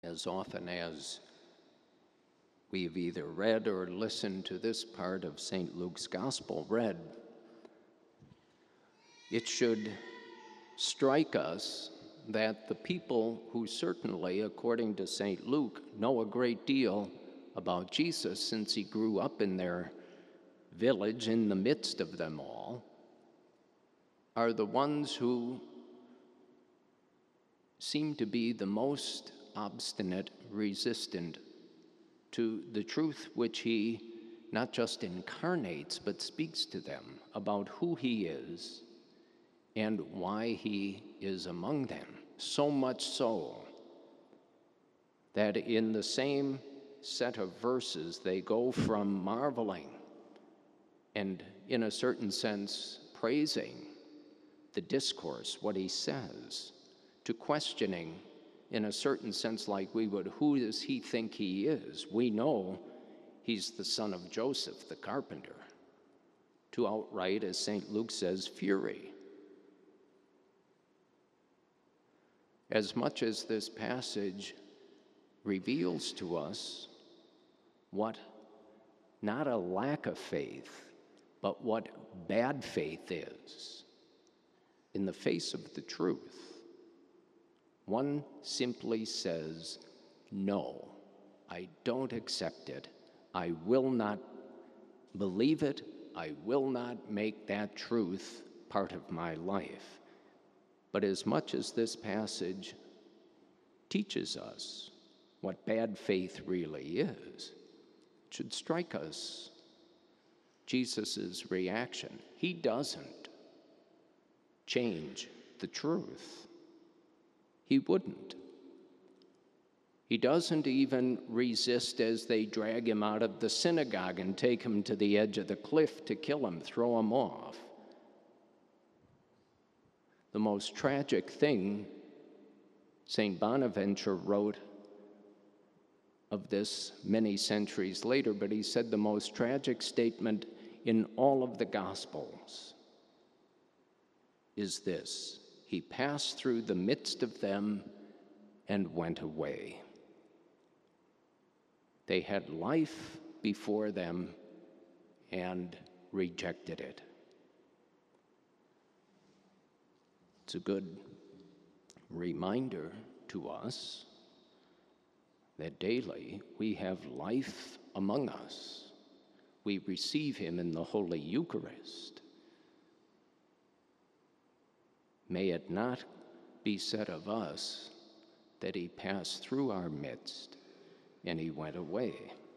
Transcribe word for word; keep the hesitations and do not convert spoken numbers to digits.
As often as we've either read or listened to this part of Saint Luke's Gospel read, it should strike us that the people who certainly, according to Saint Luke, know a great deal about Jesus since he grew up in their village in the midst of them all, are the ones who seem to be the most obstinate, resistant to the truth which he not just incarnates, but speaks to them about who he is and why he is among them. So much so that in the same set of verses, they go from marveling and, in a certain sense, praising the discourse, what he says, to questioning, in a certain sense, like we would, who does he think he is? We know he's the son of Joseph, the carpenter, to outright, as Saint Luke says, fury. As much as this passage reveals to us what not a lack of faith, but what bad faith is in the face of the truth, one simply says, no, I don't accept it. I will not believe it. I will not make that truth part of my life. But as much as this passage teaches us what bad faith really is, it should strike us Jesus' reaction. He doesn't change the truth. He wouldn't. He doesn't even resist as they drag him out of the synagogue and take him to the edge of the cliff to kill him, throw him off. The most tragic thing, Saint Bonaventure wrote of this many centuries later, but he said the most tragic statement in all of the Gospels is this: he passed through the midst of them and went away. They had life before them and rejected it. It's a good reminder to us that daily we have life among us. We receive him in the Holy Eucharist. May it not be said of us that he passed through our midst and he went away.